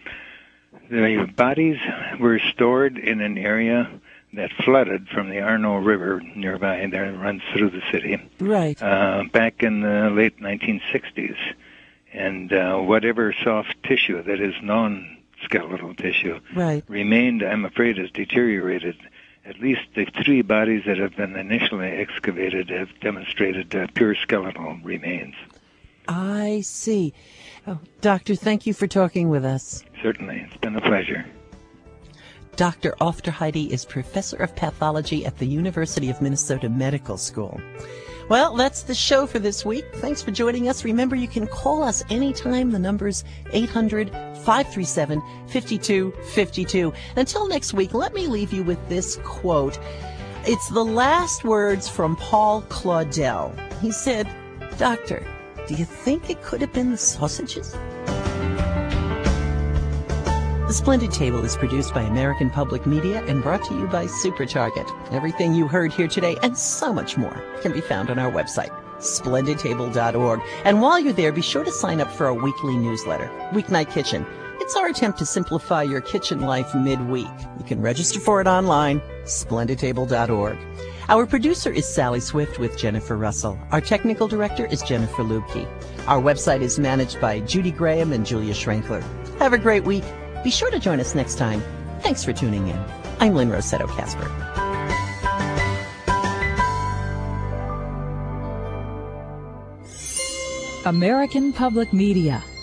bodies were stored in an area that flooded from the Arno River nearby, there runs through the city. Right. Back in the late 1960s. And whatever soft tissue, that is non-skeletal tissue, remained, I'm afraid, has deteriorated. At least the 3 bodies that have been initially excavated have demonstrated pure skeletal remains. I see. Oh, Doctor, thank you for talking with us. Certainly. It's been a pleasure. Dr. Aufderheide is professor of pathology at the University of Minnesota Medical School. Well, that's the show for this week. Thanks for joining us. Remember, you can call us anytime. The number's 800-537-5252. Until next week, let me leave you with this quote. It's the last words from Paul Claudel. He said, "Doctor, do you think it could have been the sausages?" The Splendid Table is produced by American Public Media and brought to you by SuperTarget. Everything you heard here today and so much more can be found on our website, splendidtable.org. And while you're there, be sure to sign up for our weekly newsletter, Weeknight Kitchen. It's our attempt to simplify your kitchen life midweek. You can register for it online, splendidtable.org. Our producer is Sally Swift with Jennifer Russell. Our technical director is Jennifer Lubke. Our website is managed by Judy Graham and Julia Schrenkler. Have a great week. Be sure to join us next time. Thanks for tuning in. I'm Lynn Rossetto Kasper. American Public Media.